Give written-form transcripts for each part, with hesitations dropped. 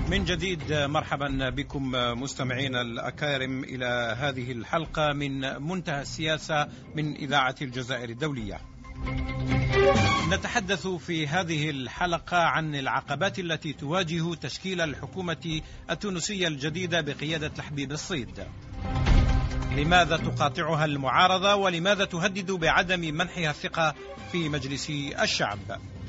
من جديد مرحبا بكم مستمعينا الأكارم إلى هذه الحلقة من منتهى السياسة من إذاعة الجزائر الدولية. نتحدث في هذه الحلقة عن العقبات التي تواجه تشكيل الحكومة التونسية الجديدة بقيادة لحبيب الصيد. لماذا تقاطعها المعارضة ولماذا تهدد بعدم منحها الثقة في مجلس الشعب؟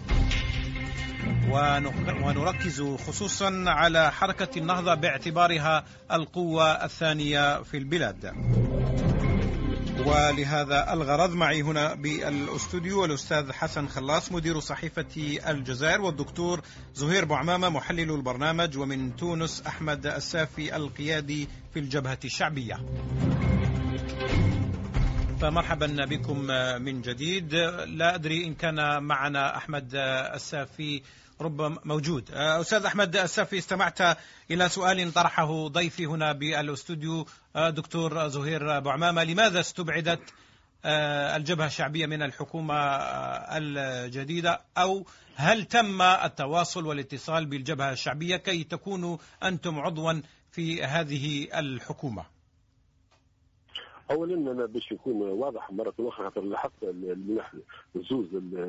ونركز خصوصا على حركة النهضة باعتبارها القوة الثانية في البلاد. ولهذا الغرض معي هنا بالاستوديو الأستاذ حسن خلاص مدير صحيفة الجزائر، والدكتور زهير بوعمامة محلل البرنامج، ومن تونس أحمد السافي القيادي في الجبهة الشعبية. فمرحبا بكم من جديد. لا أدري إن كان معنا أحمد السافي، ربما موجود. أستاذ أحمد السافي، استمعت إلى سؤال طرحه ضيفي هنا بالاستوديو دكتور زهير بوعمامة: لماذا استبعدت الجبهة الشعبية من الحكومة الجديدة، أو هل تم التواصل والاتصال بالجبهة الشعبية كي تكونوا أنتم عضوا في هذه الحكومة؟ اولا انا باش يكون واضح مره اخرى، خاطر لاحظت الزوز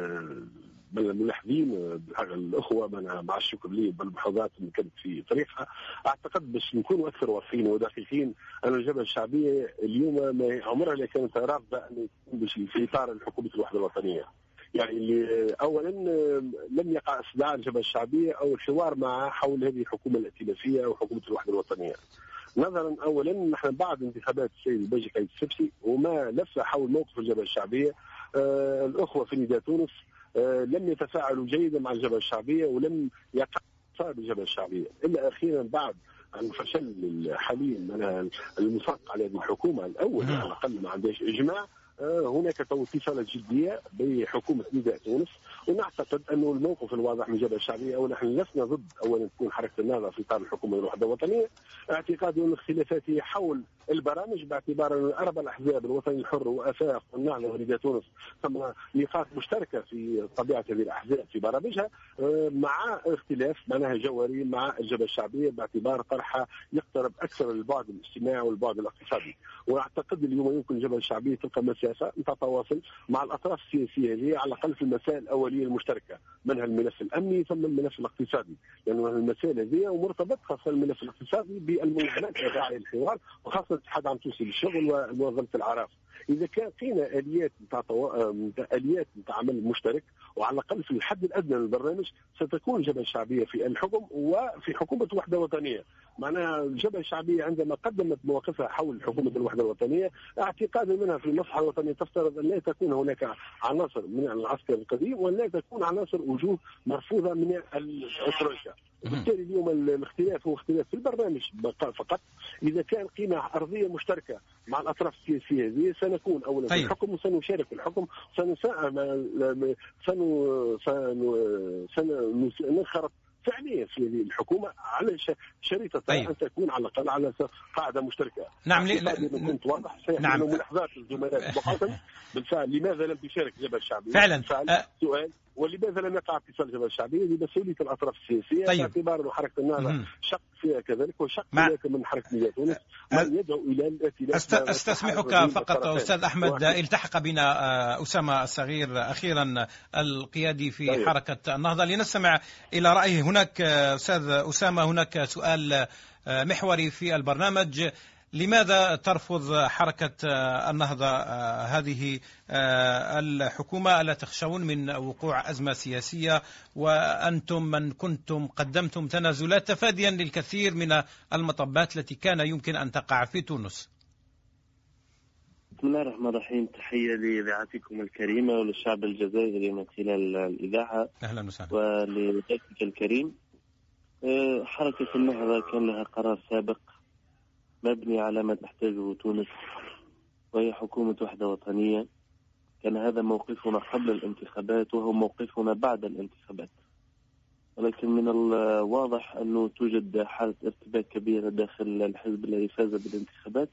من الملاحظين الاخوه مع الشكر لي بالملاحظات اللي كانت في طريقها. اعتقد باش نكونوا اكثر واضحين ودقيقين ان الجبهه الشعبيه اليوم ما عمرها لا كانت رافضه ان يكون في اطار الحكومه الوحده الوطنيه. يعني اللي اولا لم يقع استدعاء الجبهه الشعبيه او الحوار مع حول هذه الحكومه الائتلافيه او حكومه الوحده الوطنيه. نظرا اولا نحن بعد انتخابات السيد الباجي قايد السبسي وما لف حول موقف الجبهه الشعبيه، الاخوه في نداء تونس لم يتفاعلوا جيدا مع الجبهه الشعبيه ولم يقع صعب الجبهه الشعبيه الا اخيرا بعد الفشل الحليم المصق على هذه الحكومه الاول على الاقل ما عندهاش اجماع. هناك اتصالات جديه بحكومه نداء تونس، ونعتقد انه الموقف الواضح من الجبهه الشعبيه، او نحن لسنا ضد اولا تكون حركه النهضه في اطار الحكومه الوحده الوطنيه. اعتقادي ان الاختلافات هي حول البرامج، باعتبار ان اربع الاحزاب الوطني الحر وافاق والنهضه ونداء تونس ثم نقاط مشتركه في طبيعه هذه الاحزاب في برامجها، مع اختلاف معناها جوهري مع الجبهه الشعبيه باعتبار طرحها يقترب اكثر للبعد الاجتماعي والبعد الاقتصادي. واعتقد اليوم يمكن الجبهه الشعبيه تلقى مسافه تتواصل مع الاطراف السياسيه هذه على الاقل في المسائل الاوليه المشتركه، منها الملف الامني ثم الملف الاقتصادي، لانه يعني المسائل هذه ومرتبط خاصه الملف الاقتصادي بالمنظمات الراعيه للحوار وخاصه الاتحاد العام التونسي للشغل ومنظمه العراف. اذا كان فينا اليات نتاع عمل مشترك وعلى الاقل في الحد الادنى للبرنامج، ستكون الجبهه الشعبيه في الحكم وفي حكومه وحده وطنيه. معناها الجبهه الشعبيه عندما قدمت مواقفها حول حكومه الوحده الوطنيه، اعتقادا منها في المصلحه الوطنيه تفترض ان لا تكون هناك عناصر من العسكر القديم ولا تكون عناصر وجوه مرفوضه من الترويكا. وبالتالي اليوم الاختلاف هو اختلاف في البرنامج فقط. اذا كان قيمه ارضيه مشتركه مع الاطراف السياسيه هذه سنكون اولا في الحكم وسنشارك في الحكم سننخرط فعليا في هذه الحكومه على شريطه ان تكون على الاقل على قاعده مشتركه. نعم. كنت واضح سيحمل ملاحظات الزملاء بقاسم بالفعل لماذا لم تشارك الجبهه الشعبيه فعلا. سؤال، ولماذا لم يقع اتصال الجبهه الشعبيه بمسؤوليه الاطراف السياسيه باعتبار انه حركه النهضه شق فيها كذلك وشق فيها من حركه نداء تونس من يدعو الى الائتلاف. استسمحك فقط استاذ احمد، التحق بنا اسامه الصغير اخيرا القيادي في حركه النهضه لنستمع الى رايه. هناك استاذ اسامه، هناك سؤال محوري في البرنامج: لماذا ترفض حركة النهضة هذه الحكومة؟ ألا تخشون من وقوع أزمة سياسية وأنتم من كنتم قدمتم تنازلات تفاديا للكثير من المطبات التي كان يمكن أن تقع في تونس؟ بسم الله الرحمن الرحيم. تحية لإذاعتكم الكريمة وللشعب الجزائري من خلال الإذاعة. أهلا وسهلا. ولضيفك الكريم. حركة النهضة كان لها قرار سابق مبني على ما تحتاجه تونس، وهي حكومة وحدة وطنية. كان هذا موقفنا قبل الانتخابات وهو موقفنا بعد الانتخابات، ولكن من الواضح أنه توجد حالة ارتباك كبيرة داخل الحزب الذي فاز بالانتخابات.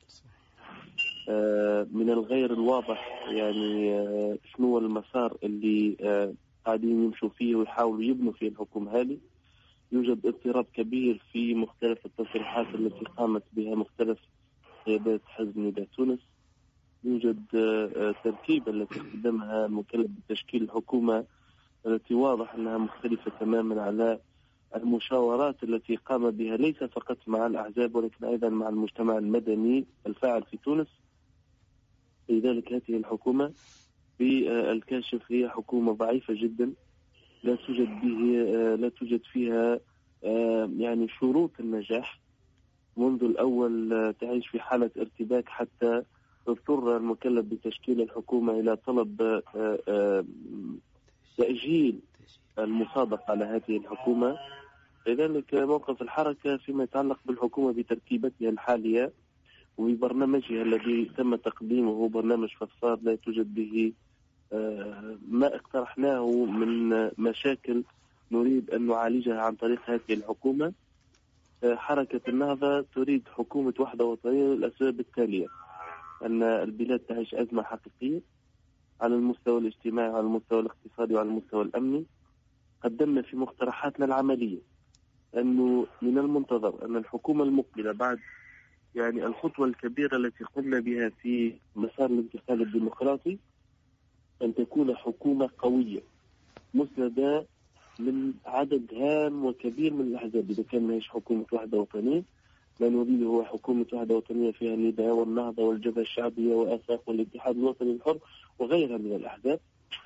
من الغير الواضح يعني شنو المسار اللي قاعدين يمشوا فيه ويحاولوا يبنوا فيه الحكومة هذه. يوجد اضطراب كبير في مختلف التصريحات التي قامت بها مختلف قيادات حزب نداء تونس. يوجد تركيبة التي قدمها المكلف بتشكيل الحكومة التي واضح أنها مختلفة تماما على المشاورات التي قام بها ليس فقط مع الأحزاب ولكن أيضا مع المجتمع المدني الفاعل في تونس. لذلك هذه الحكومة في الكاشف هي حكومة ضعيفة جدا، لا توجد فيها يعني شروط النجاح. منذ الأول تعيش في حالة ارتباك حتى اضطر المكلف بتشكيل الحكومة إلى طلب تأجيل المصادقة على هذه الحكومة. لذلك موقف الحركة فيما يتعلق بالحكومة بتركيبتها الحالية وببرنامجها الذي تم تقديمه برنامج فصاد لا توجد به ما اقترحناه من مشاكل نريد أن نعالجها عن طريق هذه الحكومة. حركة النهضة تريد حكومة وحدة وطنية للأسباب التالية: أن البلاد تعيش أزمة حقيقية على المستوى الاجتماعي وعلى المستوى الاقتصادي وعلى المستوى الأمني. قدمنا في مقترحاتنا العملية أنه من المنتظر أن الحكومة المقبلة بعد يعني الخطوة الكبيرة التي قمنا بها في مسار الانتقال الديمقراطي أن تكون حكومة قوية مسندة من عدد هام وكبير من الأحزاب. إذا كان ماهيش حكومة وحدة وطنية، ما نريده هو حكومة وحدة وطنية فيها النداء والنهضة والجبهة الشعبية وآفاق والاتحاد الوطني الحر وغيرها من الأحزاب.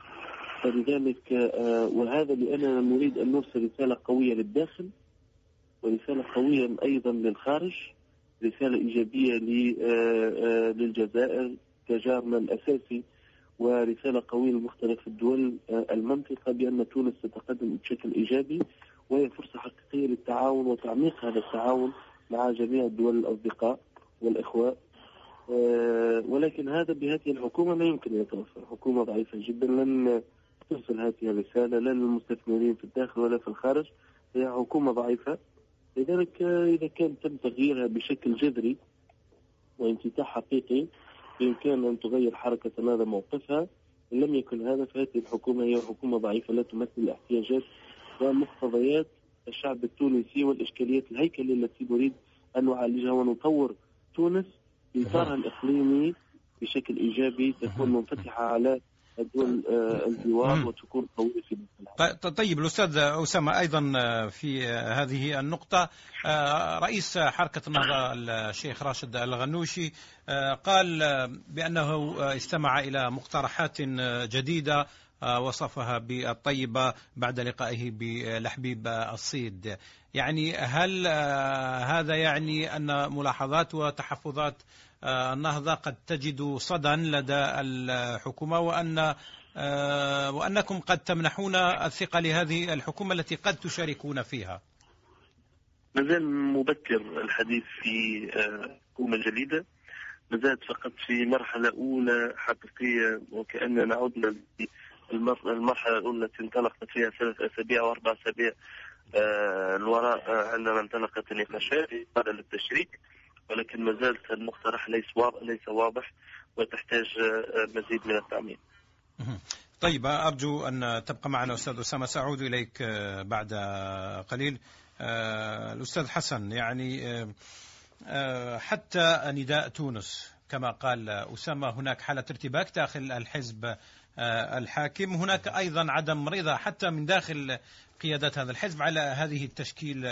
فلذلك وهذا لأننا نريد أن نرسل رسالة قوية للداخل ورسالة قوية أيضا للخارج، رسالة إيجابية للجزائر كجارنا الأساسي، ورسالة قوية لمختلف الدول المنطقة بأن تونس تتقدم بشكل إيجابي وهي فرصة حقيقية للتعاون وتعميق هذا التعاون مع جميع الدول الأصدقاء والإخوة. ولكن هذا بهذه الحكومة لا يمكن أن يتوفر. حكومة ضعيفة جدا، لن ترسل هذه الرسالة لا للمستثمرين في الداخل ولا في الخارج. هي حكومة ضعيفة. لذلك إذا كان تم تغييرها بشكل جذري وانفتاح حقيقي بإمكان أن تغير حركة هذا موقفها. إن لم يكن هذا فهذه الحكومة هي حكومة ضعيفة لا تمثل احتياجات ومقتضيات الشعب التونسي والإشكاليات الهيكلية التي نريد أن نعالجها ونطور تونس في إطارها الإقليمي بشكل إيجابي، تكون منفتحة على الدول الجوار وتكون قوية في الدول. طيب الأستاذ أسامة، أيضا في هذه النقطة رئيس حركة النهضة الشيخ راشد الغنوشي قال بأنه استمع إلى مقترحات جديدة وصفها بالطيبة بعد لقائه بلحبيب الصيد. يعني هل هذا يعني أن ملاحظات وتحفظات النهضة قد تجد صدى لدى الحكومة وأنكم قد تمنحون الثقة لهذه الحكومة التي قد تشاركون فيها؟ مازال مبكر الحديث في حكومة جديدة، مازالت فقط في مرحلة أولى حقيقية، وكأننا عدنا المرحلة الأولى التي انطلقت فيها 3 أسابيع و4 أسابيع الوراء عندما انطلقت النقاشات هذا للتشريك، ولكن ما زالت المقترح ليس واضح وتحتاج مزيد من التعميم. طيب أرجو أن تبقى معنا أستاذ أسامة، سأعود إليك بعد قليل. الأستاذ حسن، يعني حتى نداء تونس كما قال أسامة هناك حالة ارتباك داخل الحزب الحاكم، هناك أيضا عدم رضا حتى من داخل قيادة هذا الحزب على هذه التشكيل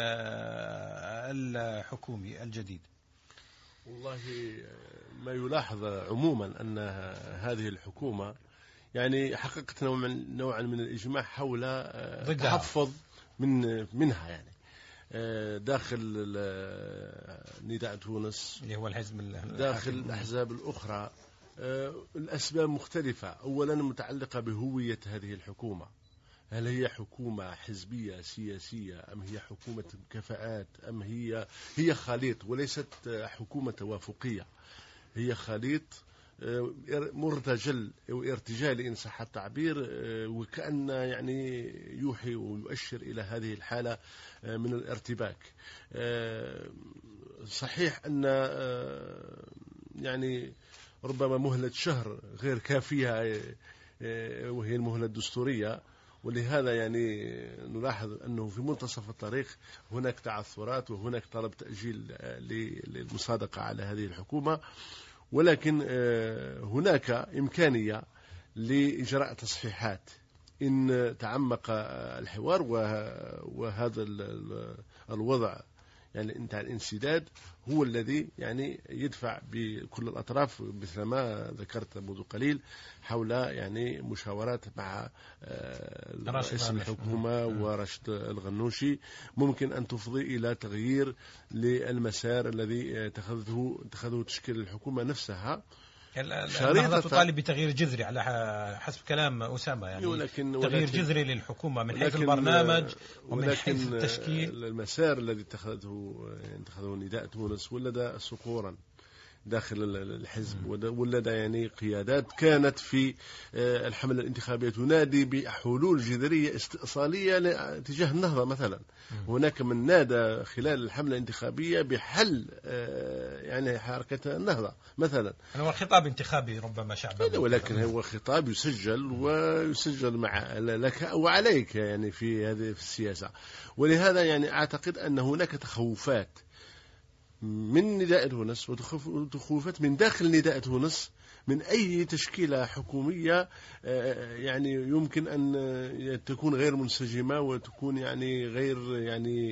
الحكومي الجديد. والله ما يلاحظ عموما أن هذه الحكومة يعني حققت نوعا من الإجماع حول تحفظ منها يعني داخل نداء تونس اللي هو الحزب داخل الأحزاب الأخرى. الأسباب مختلفة. أولا متعلقة بهوية هذه الحكومة، هل هي حكومة حزبية سياسية أم هي حكومة كفاءات أم هي خليط وليست حكومة توافقية، هي خليط مرتجل أو ارتجال إن صح التعبير، وكأن يعني يوحي ويؤشر إلى هذه الحالة من الارتباك. صحيح أن يعني ربما مهلة شهر غير كافية وهي المهلة الدستورية، ولهذا يعني نلاحظ أنه في منتصف الطريق هناك تعثرات وهناك طلب تأجيل للمصادقة على هذه الحكومة، ولكن هناك إمكانية لإجراء تصحيحات إن تعمق الحوار، وهذا الوضع يعني انتهى الانسداد هو الذي يعني يدفع بكل الأطراف مثل ما ذكرت منذ قليل حول يعني مشاورات مع رئيس الحكومة ورشد الغنوشي ممكن أن تفضي إلى تغيير للمسار الذي اتخذه تشكيل الحكومة نفسها. النهضة تطالب بتغيير جذري على حسب كلام أسامة، يعني تغيير جذري للحكومة من حيث البرنامج ومن حيث التشكيل. المسار الذي اتخذه نداء تونس ولد صقورا داخل الحزب، ولد يعني قيادات كانت في الحملة الانتخابية تنادي بحلول جذرية استئصالية تجاه النهضة مثلا. هناك من نادى خلال الحملة الانتخابية بحل يعني حركة النهضة مثلا. هو خطاب انتخابي ربما شعبي، ولكن هو خطاب يسجل ويسجل مع لك وعليك يعني في هذه السياسة. ولهذا يعني أعتقد أن هناك تخوفات من نداء تونس وتخوفات من داخل نداء تونس من أي تشكيلة حكومية يعني يمكن أن تكون غير منسجمة وتكون يعني غير يعني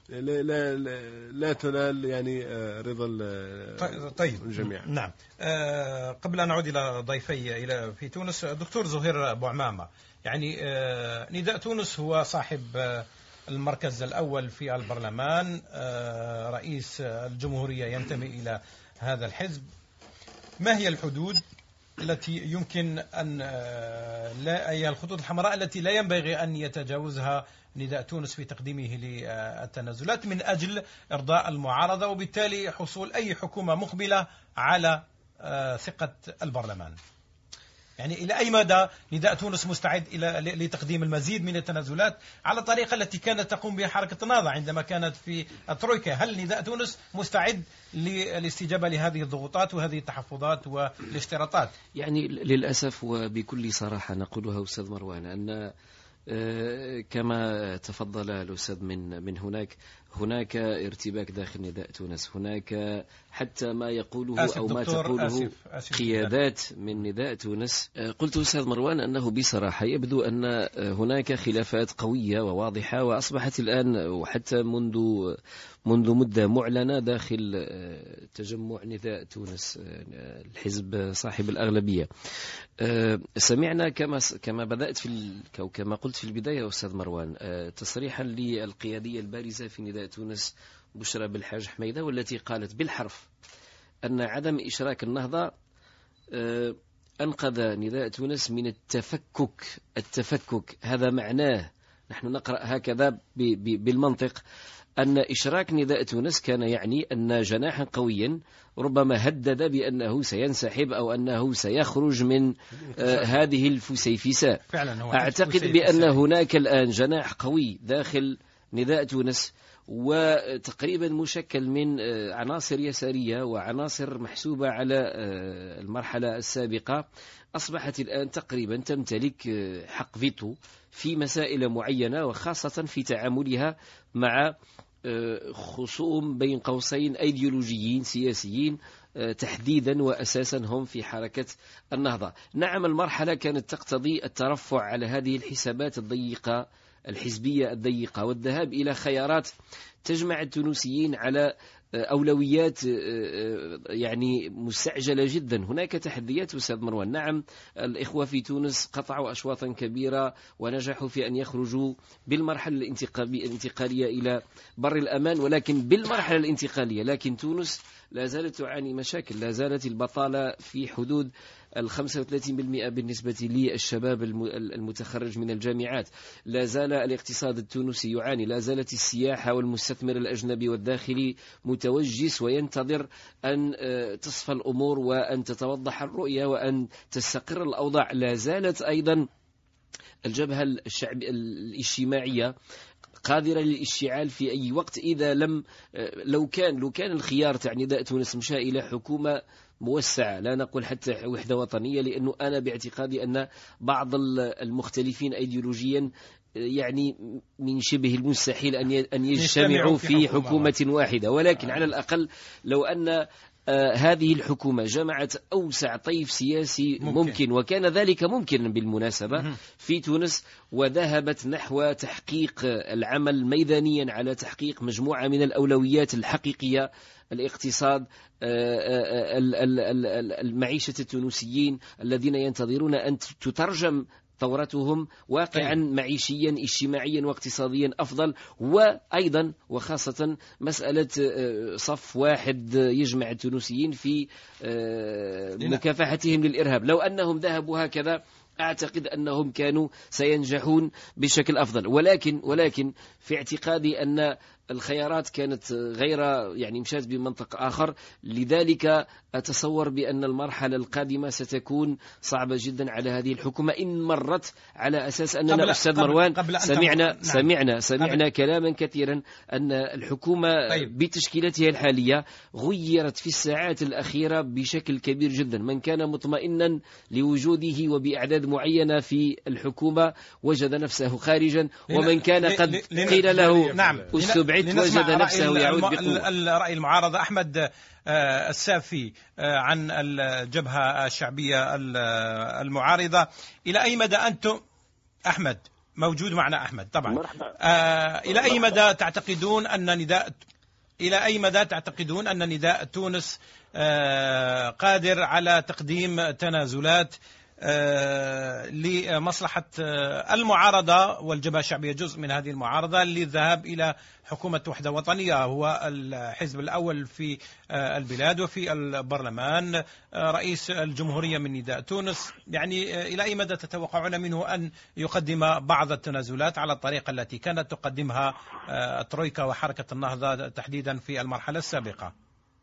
لا تنال يعني رضا الجميع. نعم. قبل أن أعود إلى ضيفي إلى في تونس، دكتور زهير أبو عمامة، يعني نداء تونس هو صاحب المركز الأول في البرلمان، رئيس الجمهورية ينتمي إلى هذا الحزب. ما هي الحدود التي يمكن أن هي الخطوط الحمراء التي لا ينبغي أن يتجاوزها نداء تونس في تقديمه للتنازلات من أجل إرضاء المعارضة وبالتالي حصول أي حكومة مقبلة على ثقة البرلمان؟ يعني إلى أي مدى نداء تونس مستعد لتقديم المزيد من التنازلات على الطريقة التي كانت تقوم بها حركة النهضة عندما كانت في الترويكا؟ هل نداء تونس مستعد للاستجابة لهذه الضغوطات وهذه التحفظات والاشتراطات؟ يعني للأسف وبكل صراحة نقولها أستاذ مروان أن كما تفضل الأستاذ من هناك ارتباك داخل نداء تونس، هناك حتى ما يقوله أو ما تقوله قيادات من نداء تونس. قلت أستاذ مروان أنه بصراحة يبدو أن هناك خلافات قوية وواضحة وأصبحت الآن وحتى منذ مدة معلنة داخل تجمع نداء تونس الحزب صاحب الأغلبية. سمعنا كما بدأت كما قلت في البداية أستاذ مروان تصريحا للقيادية البارزة في نداء تونس بشرى بالحاج حميدة، والتي قالت بالحرف أن عدم إشراك النهضة أنقذ نداء تونس من التفكك. هذا معناه نحن نقرأ هكذا بالمنطق أن إشراك نداء تونس كان يعني أن جناحا قويا ربما هدد بأنه سينسحب أو أنه سيخرج من هذه الفسيفساء. أعتقد بأن هناك الآن جناح قوي داخل نداء تونس وتقريبا مشكل من عناصر يسارية وعناصر محسوبة على المرحلة السابقة، أصبحت الآن تقريبا تمتلك حق فيتو في مسائل معينة، وخاصة في تعاملها مع خصوم بين قوسين أيديولوجيين سياسيين تحديدا وأساسا هم في حركة النهضة. نعم المرحلة كانت تقتضي الترفع على هذه الحسابات الضيقة الحزبية الضيقة والذهاب إلى خيارات تجمع التونسيين على أولويات يعني مستعجلة جدا. هناك تحديات أستاذ مروان. نعم الإخوة في تونس قطعوا أشواطا كبيرة ونجحوا في أن يخرجوا بالمرحلة الانتقالية إلى بر الأمان، ولكن بالمرحلة الانتقالية لكن تونس لا زالت تعاني مشاكل. لا زالت البطالة في حدود 35% بالنسبة للشباب المتخرج من الجامعات. لا زال الاقتصاد التونسي يعاني. لا زالت السياحة والمستثمر الأجنبي والداخلي متوجس وينتظر أن تصفى الأمور وأن تتوضح الرؤية وأن تستقر الأوضاع. لا زالت أيضا الجبهة الاجتماعية قادرة للاشتعال في أي وقت إذا لم لو كان الخيار تاع نداء تونس مشى إلى حكومة موسعة، لا نقول حتى وحدة وطنية، لأنه أنا باعتقادي أن بعض المختلفين أيديولوجيا يعني من شبه المستحيل أن يجتمعوا في حكومة واحدة، ولكن على الأقل لو أن هذه الحكومة جمعت أوسع طيف سياسي ممكن وكان ذلك ممكنا بالمناسبة في تونس، وذهبت نحو تحقيق العمل ميدانيا على تحقيق مجموعة من الأولويات الحقيقية، الاقتصاد، المعيشة التونسيين الذين ينتظرون أن تترجم ثورتهم واقعا معيشيا اجتماعيا واقتصاديا أفضل، وأيضا وخاصة مسألة صف واحد يجمع التونسيين في مكافحتهم للإرهاب. لو أنهم ذهبوا هكذا أعتقد أنهم كانوا سينجحون بشكل أفضل، ولكن في اعتقادي أن الخيارات كانت غير يعني مشات بمنطق آخر، لذلك أتصور بأن المرحلة القادمة ستكون صعبة جدا على هذه الحكومة إن مرت على أساس أننا أستاذ مروان سمعنا كلاما كثيرا أن الحكومة بتشكيلتها الحالية غيرت في الساعات الأخيرة بشكل كبير جدا. من كان مطمئنا لوجوده وبأعداد معينة في الحكومة وجد نفسه خارجا، ومن كان قد قيل له استبعد وجد نفسه يعود بقوة. الرأي المعارضة أحمد السافي عن الجبهة الشعبية المعارضة، إلى أي مدى أنتم أحمد موجود معنا أحمد طبعا إلى أي مدى تعتقدون أن نداء تونس قادر على تقديم تنازلات لمصلحة المعارضة والجبهة الشعبية جزء من هذه المعارضة للذهاب إلى حكومة وحدة وطنية؟ هو الحزب الأول في البلاد وفي البرلمان، رئيس الجمهورية من نداء تونس، يعني إلى أي مدى تتوقعون منه أن يقدم بعض التنازلات على الطريقة التي كانت تقدمها الترويكا وحركة النهضة تحديدا في المرحلة السابقة؟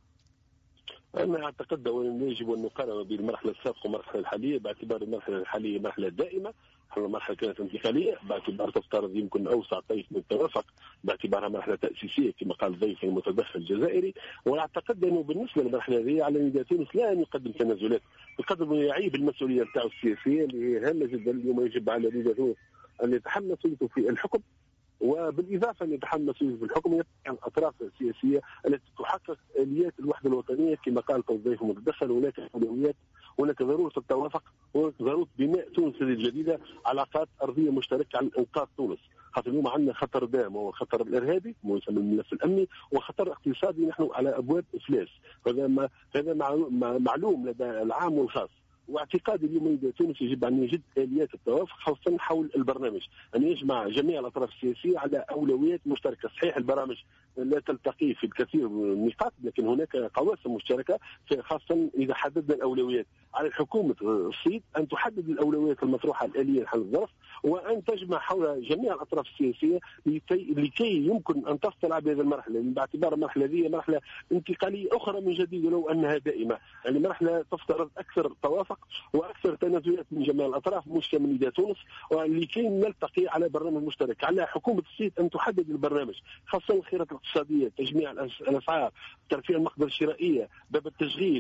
أنا أعتقد أن يجب أن نقارن بين المرحلة السابقة والمرحلة الحالية، باعتبار المرحلة الحالية مرحلة دائمة، مرحلة كانت انتقالية، باعتبار تفترض يمكن أوسع طيف من التوافق، باعتبارها مرحلة تأسيسية كما قال الضيف المتدخل الجزائري. وأعتقد أنه بالنسبة للمرحلة هذه على نداء تونس لا أن يقدم تنازلات، يقدم يعيب المسؤولية نتاعو السياسية اللي هي هامة جدا. اليوم يجب على نداء تونس أن يتحمل مسؤوليته في الحكم، وبالإضافة أن يتحمل مسؤوليته في الحكم عن الأطراف السياسية التي تحقق آليات الوحدة الوطنية كما قال الضيف المتدخل. هناك أولويات، هناك ضرورة التوافق، هناك ضرورة بناء تونس الجديدة، علاقات أرضية مشتركة عن إنقاذ تونس. خاطر اليوم عندنا خطر دائم وهو الخطر الإرهابي يسمى الملف الأمني، وخطر اقتصادي نحن على أبواب إفلاس. هذا معلوم لدى العام والخاص. واعتقادي اليوم نداء تونس يجب أن يجد آليات التوافق خاصة حول البرنامج، أن يجمع جميع الأطراف السياسية على أولويات مشتركة. صحيح البرامج لا تلتقي في الكثير من النقاط، لكن هناك قواسم مشتركة خاصة إذا حددنا الأولويات. على الحكومة الصيد أن تحدد الأولويات المطروحة الآلية لحل الظرف، وأن تجمع حول جميع الأطراف السياسية لكي يمكن أن تطلع بهذه المرحلة، باعتبار المرحلة هذه مرحلة انتقالية أخرى من جديد ولو أنها دائمة، يعني مرحلة تفترض أكثر توافق واكثر تنازلات من جميع الاطراف مش من نداء تونس، ولكي نلتقي على برنامج مشترك. على حكومه الصيد ان تحدد البرنامج، خاصه الخيارات الاقتصاديه، تجميع الاسعار، ترفيع المقدره الشرائيه، باب التشغيل،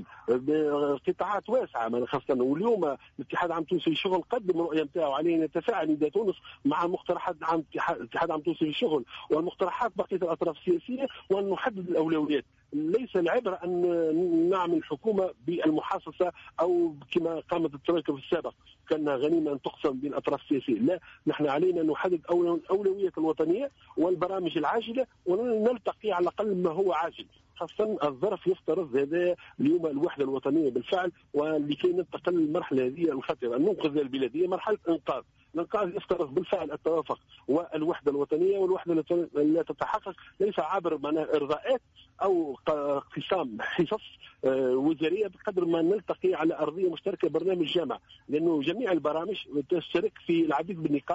قطاعات واسعه خاصه. واليوم الاتحاد العام التونسي للشغل قدم الرؤيه نتاعو، عليه ان يتفاعل نداء تونس مع مقترحات عام الاتحاد العام التونسي للشغل والمقترحات بقيه الاطراف السياسيه، وان نحدد الاولويات. ليس العبره ان نعمل حكومه بالمحاصصه او كما قامت الترويكا في السابق كان غنيمه ان تقسم بين الاطراف السياسيه. لا، نحن علينا ان نحدد الاولويات الوطنيه والبرامج العاجله ونلتقي على الاقل ما هو عاجل، خاصة الظرف يفترض هذا اليوم الوحدة الوطنية بالفعل. ولكي ننتقل المرحلة هذه الخطيرة أن ننقذ البلاد، هي مرحلة إنقاذ. الإنقاذ يفترض بالفعل التوافق والوحدة الوطنية، والوحدة لا تتحقق ليس عبر إرضاءات أو اقتسام حصص وزارية، بقدر ما نلتقي على أرضية مشتركة برنامج جامع، لأنه جميع البرامج تشترك في العديد من النقاط،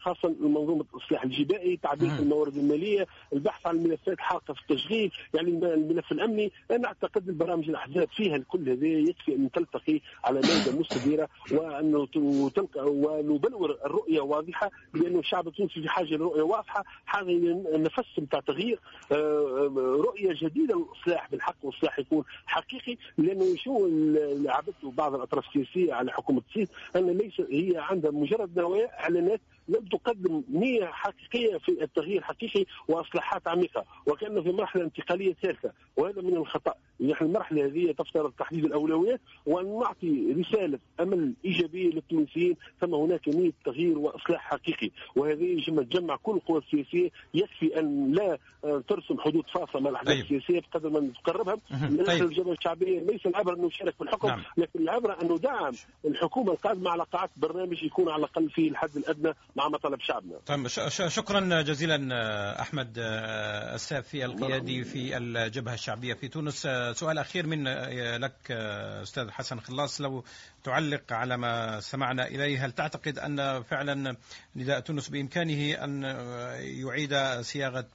خاصه منظومه الاصلاح الجبائي، تعديل الموارد الماليه، البحث عن الملفات الحاقه في التشغيل، يعني الملف الامني. انا اعتقد البرامج الاحزاب فيها الكل هذا يكفي ان تلتقي على مائده مستديره وان تلقى ونبلور الرؤيه واضحه، لانه الشعب التونسي في حاجه لرؤيه واضحه، حاجه نفس نتاع تغيير، رؤيه جديده للاصلاح بالحق، والاصلاح يكون حقيقي. لانه شو اللي عبته بعض الاطراف السياسيه على حكومه السيس ان ليس هي عندها مجرد نوايا اعلانات، لم تقدم نية حقيقية في التغيير حقيقي وإصلاحات عميقة، وكأنه في مرحلة انتقالية ثالثة، وهذا من الخطأ. نحن المرحلة هذه تفترض تحديد الأولويات وأن نعطي رسالة أمل إيجابية للتونسيين، ثم هناك نية تغيير وإصلاح حقيقي، وهذه يجب أن تجمع كل القوى السياسية. يكفي أن لا ترسم حدود فاصلة مع الأحزاب السياسية بقدر ما تقربها. الجبهة الشعبية ليس العبرة أنه يشارك في الحكم، لكن العبرة أنه دعم الحكومة القادمة على قاعدة برنامج يكون على الأقل فيه الحد الأدنى مع مطالب شعبنا. طيب شكرا جزيلا أحمد السافي القيادي في الجبهة الشعبية في تونس. سؤال أخير من لك أستاذ حسن خلاص، لو تعلق على ما سمعنا إليه، هل تعتقد أن فعلا نداء تونس بإمكانه أن يعيد صياغة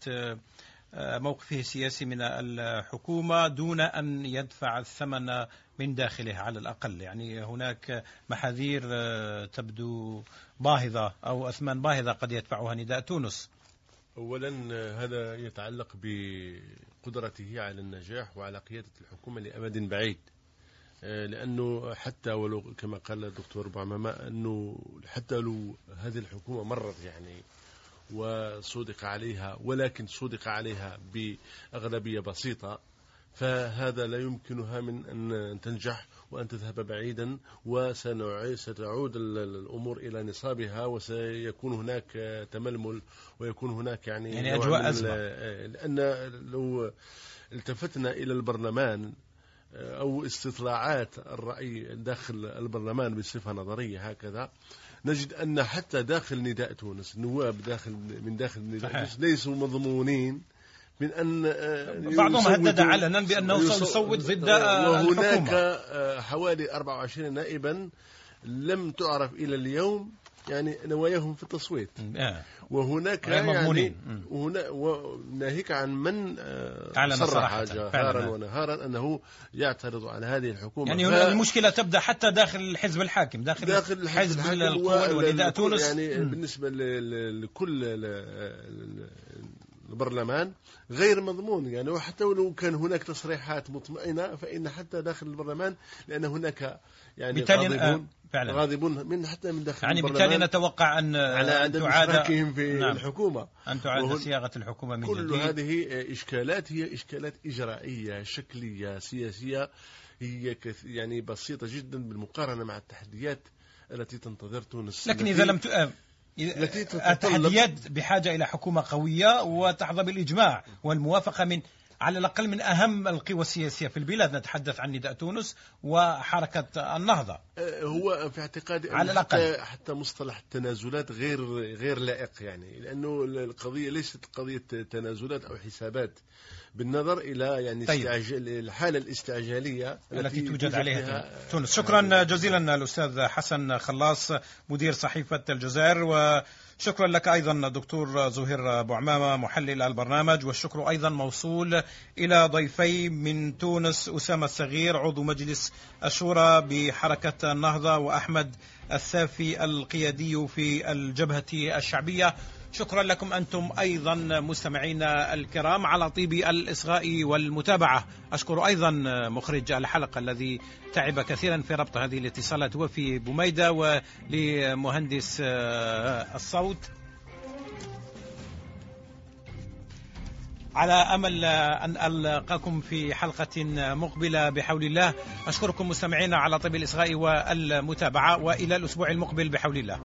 موقفه السياسي من الحكومة دون أن يدفع الثمن من داخله على الأقل؟ يعني هناك محاذير تبدو باهظة أو أثمان باهظة قد يدفعها نداء تونس. أولا هذا يتعلق بقدرته على النجاح وعلى قيادة الحكومة لأمد بعيد، لأنه حتى ولو كما قال الدكتور بوعمامة أنه حتى لو هذه الحكومة مرت يعني وصدق عليها، ولكن صدق عليها بأغلبية بسيطة، فهذا لا يمكنها من أن تنجح وأن تذهب بعيدا، وستعود الأمور إلى نصابها، وسيكون هناك تململ ويكون هناك يعني أجواء أزمة. لأن لو التفتنا إلى البرلمان أو استطلاعات الرأي داخل البرلمان بصفة نظرية هكذا، نجد أن حتى داخل نداء تونس النواب من داخل نداء تونس ليسوا مضمونين من أن بعضهم هدد علنا بأنه سيصوت ضد وهناك حوالي 24 نائبا لم تعرف إلى اليوم يعني نواياهم في التصويت، وهناك يعني ناهيك عن من صرح جهارا ونهارا أنه يعترض على هذه الحكومة. يعني المشكلة تبدأ حتى داخل الحزب الحاكم، داخل حزب القوى ونداء تونس. يعني بالنسبة لكل البرلمان غير مضمون، يعني وحتى ولو كان هناك تصريحات مطمئنة فإن حتى داخل البرلمان، لأن هناك يعني غاضبون من حتى من داخل يعني البرلمان، بالتالي نتوقع أن على عدم إشراكهم في الحكومة، أن تعاد صياغة الحكومة من جديد. كل هذه إشكالات هي إشكالات إجرائية شكلية سياسية، هي يعني بسيطة جدا بالمقارنة مع التحديات التي تنتظر تونس. لكن إذا لم التحديات بحاجة إلى حكومة قوية وتحظى بالإجماع والموافقة من على الأقل من أهم القوى السياسية في البلاد. نتحدث عن نداء تونس وحركة النهضة. هو في اعتقادي على الأقل حتى مصطلح التنازلات غير لائق، يعني لأنه القضية ليست قضية تنازلات أو حسابات، بالنظر إلى يعني الحالة الاستعجالية التي توجد عليها تونس. شكرا جزيلا الأستاذ حسن خلاص مدير صحيفة الجزائر، وشكرا لك أيضا دكتور زهير بوعمامة محلل البرنامج، والشكر أيضا موصول إلى ضيفي من تونس أسامة الصغير عضو مجلس الشورى بحركة النهضة، وأحمد السافي القيادي في الجبهة الشعبية. شكرا لكم أنتم أيضا مستمعينا الكرام على طيب الإصغاء والمتابعة. أشكر أيضا مخرج الحلقة الذي تعب كثيرا في ربط هذه الاتصالات وفي بوميدة، ولمهندس الصوت، على أمل أن ألقاكم في حلقة مقبلة بحول الله. أشكركم مستمعينا على طيب الإصغاء والمتابعة، وإلى الأسبوع المقبل بحول الله.